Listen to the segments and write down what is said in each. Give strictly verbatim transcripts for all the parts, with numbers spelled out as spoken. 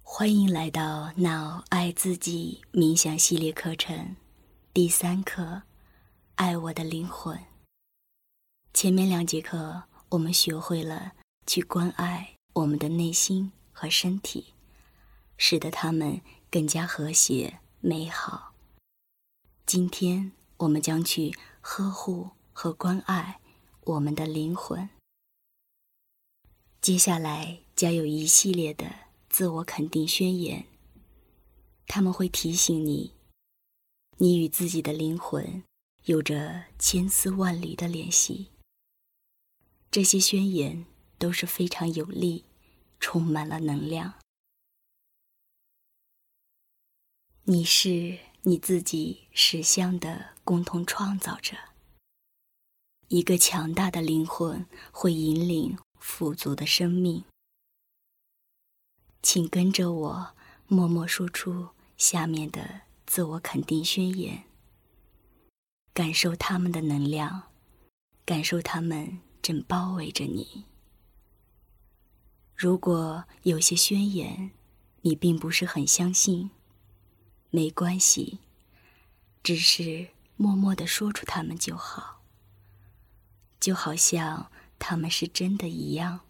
欢迎来到 Now 爱自己冥想系列课程第三课，爱我的灵魂。前面两节课我们学会了去关爱我们的内心和身体，使得它们更加和谐美好。今天我们将去呵护和关爱我们的灵魂。接下来将有一系列的自我肯定宣言，他们会提醒你，你与自己的灵魂有着千丝万缕的联系。这些宣言都是非常有力，充满了能量。你是你自己实相的共同创造者。一个强大的灵魂会引领富足的生命。请跟着我默默说出下面的自我肯定宣言，感受它们的能量，感受它们正包围着你。如果有些宣言你并不是很相信，没关系，只是默默地说出它们就好，就好像它们是真的一样。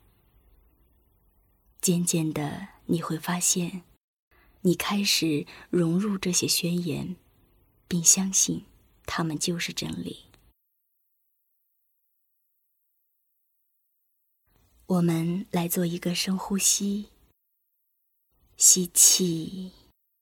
渐渐的，你会发现，你开始融入这些宣言，并相信它们就是真理。我们来做一个深呼吸，吸气，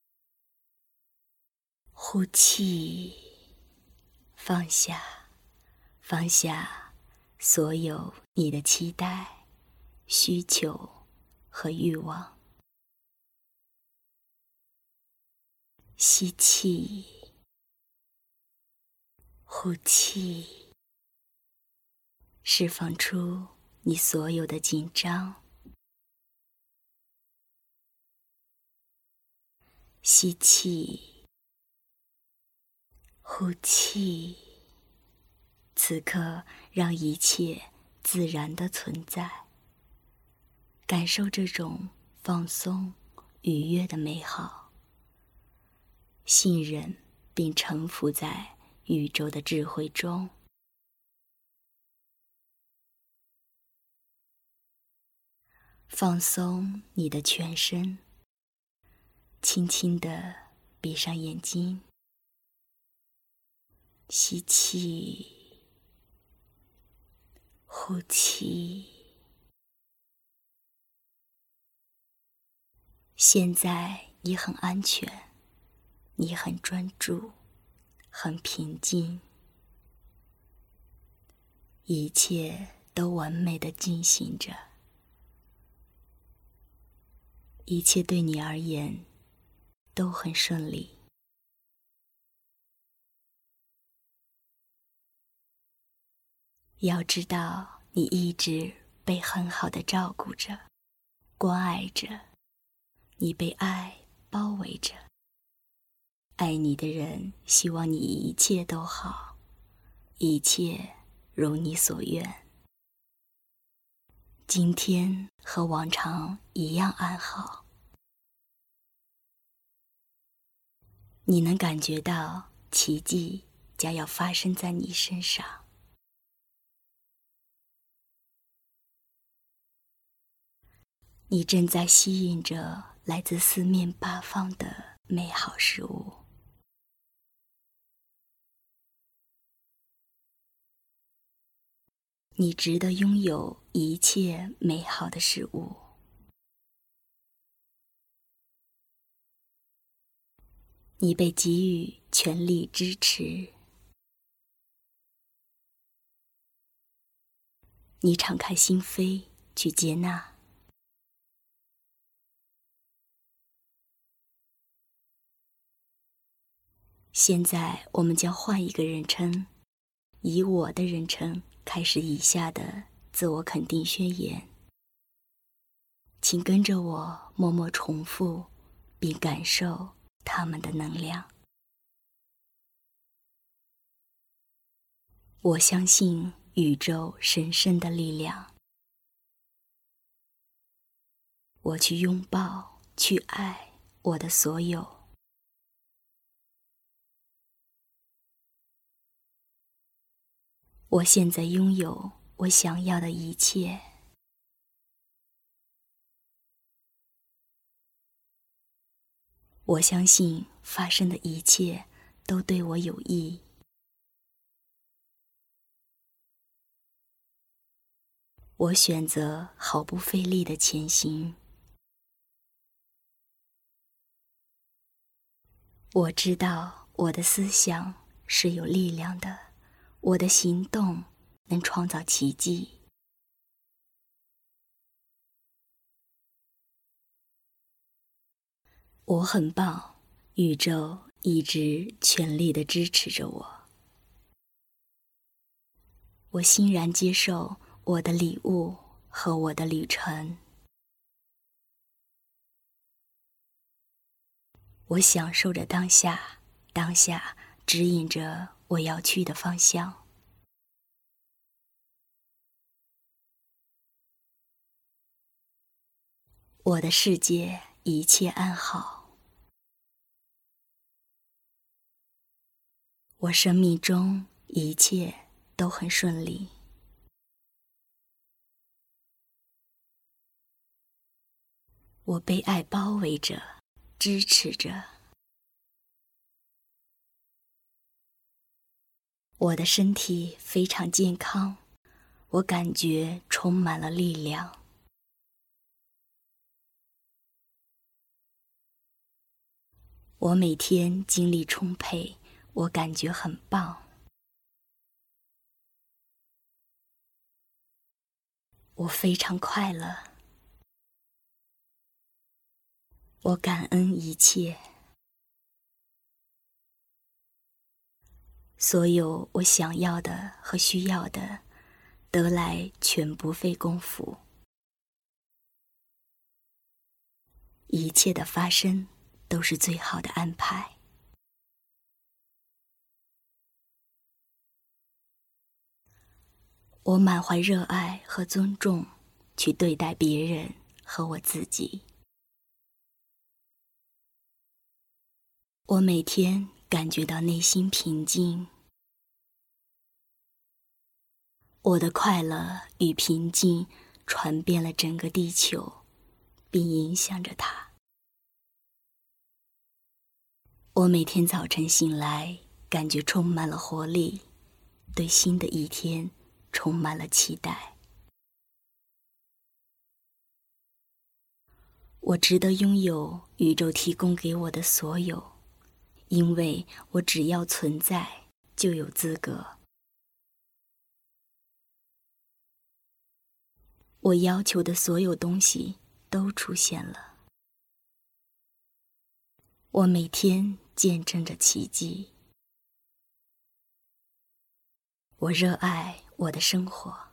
呼气，放下，放下所有你的期待、需求和欲望。吸气，呼气，释放出你所有的紧张。吸气，呼气，此刻让一切自然的存在，感受这种放松、愉悦的美好，信任并臣服在宇宙的智慧中。放松你的全身，轻轻地闭上眼睛，吸气，呼气。现在你很安全，你很专注，很平静，一切都完美地进行着，一切对你而言都很顺利。要知道，你一直被很好地照顾着，关爱着，你被爱包围着。爱你的人希望你一切都好，一切如你所愿。今天和往常一样安好。你能感觉到奇迹将要发生在你身上。你正在吸引着来自四面八方的美好事物。你值得拥有一切美好的事物。你被给予全力支持。你敞开心扉去接纳。现在我们将换一个人称，以我的人称开始以下的自我肯定宣言。请跟着我默默重复，并感受它们的能量。我相信宇宙神圣的力量。我去拥抱去爱我的所有。我现在拥有我想要的一切。我相信发生的一切都对我有益。我选择毫不费力地前行。我知道我的思想是有力量的，我的行动能创造奇迹。我很棒，宇宙一直全力地支持着我。我欣然接受我的礼物和我的旅程。我享受着当下，当下指引着我要去的方向。我的世界一切安好。我生命中一切都很顺利。我被爱包围着，支持着。我的身体非常健康，我感觉充满了力量。我每天精力充沛，我感觉很棒。我非常快乐。我感恩一切。所有我想要的和需要的，得来全不费功夫。一切的发生都是最好的安排。我满怀热爱和尊重去对待别人和我自己。我每天感觉到内心平静。我的快乐与平静传遍了整个地球，并影响着它。我每天早晨醒来，感觉充满了活力，对新的一天充满了期待。我值得拥有宇宙提供给我的所有，因为我只要存在，就有资格。我要求的所有东西都出现了。我每天见证着奇迹。我热爱我的生活。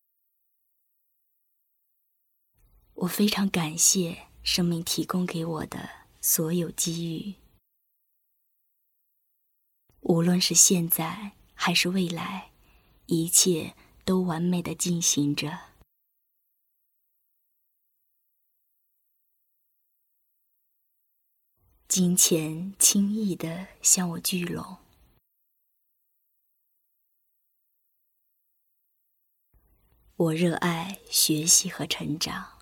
我非常感谢生命提供给我的所有机遇。无论是现在还是未来，一切都完美地进行着。金钱轻易地向我聚拢。我热爱学习和成长。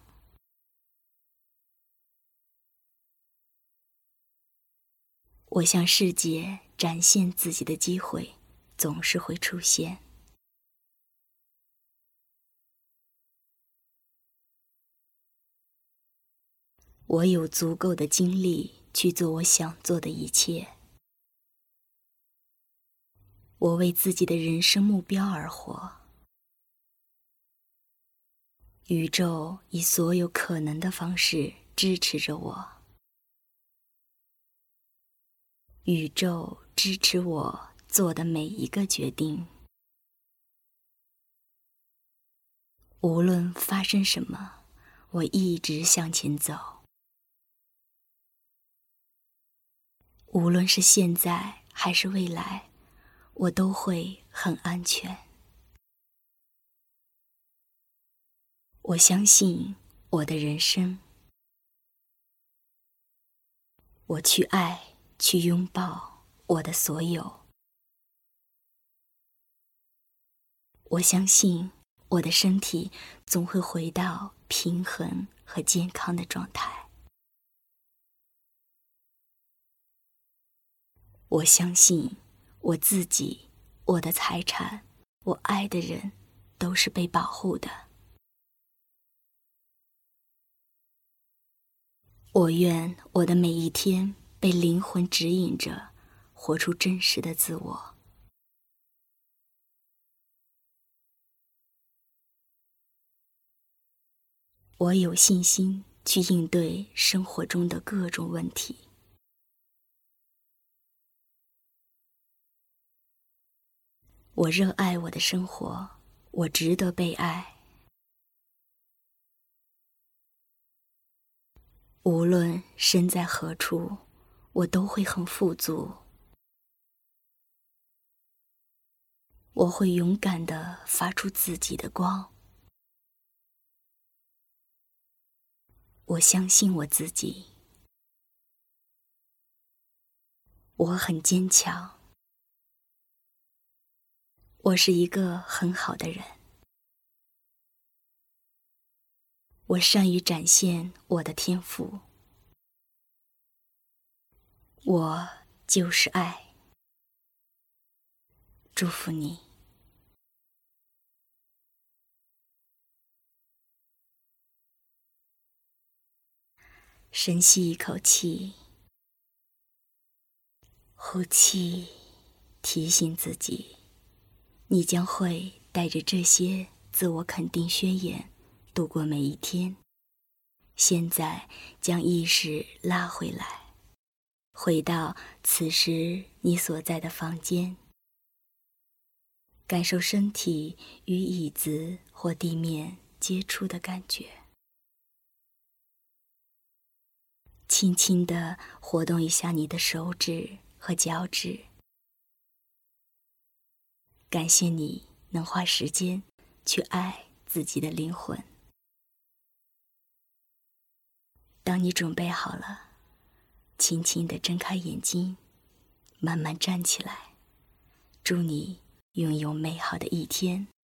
我向世界展现自己的机会总是会出现。我有足够的精力去做我想做的一切。我为自己的人生目标而活。宇宙以所有可能的方式支持着我。宇宙支持我做的每一个决定。无论发生什么，我一直向前走。无论是现在还是未来，我都会很安全。我相信我的人生。 我去爱，去拥抱我的所有。我相信我的身体总会回到平衡和健康的状态。我相信我自己，我的财产，我爱的人都是被保护的。我愿我的每一天被灵魂指引着，活出真实的自我。我有信心去应对生活中的各种问题。我热爱我的生活，我值得被爱。无论身在何处，我都会很富足。我会勇敢地发出自己的光。我相信我自己。我很坚强。我是一个很好的人。我善于展现我的天赋。我就是爱。祝福你。深吸一口气，呼气，提醒自己，你将会带着这些自我肯定宣言度过每一天。现在将意识拉回来，回到此时你所在的房间，感受身体与椅子或地面接触的感觉。轻轻地活动一下你的手指和脚趾。感谢你能花时间去爱自己的灵魂。当你准备好了，轻轻地睁开眼睛，慢慢站起来。祝你拥有美好的一天。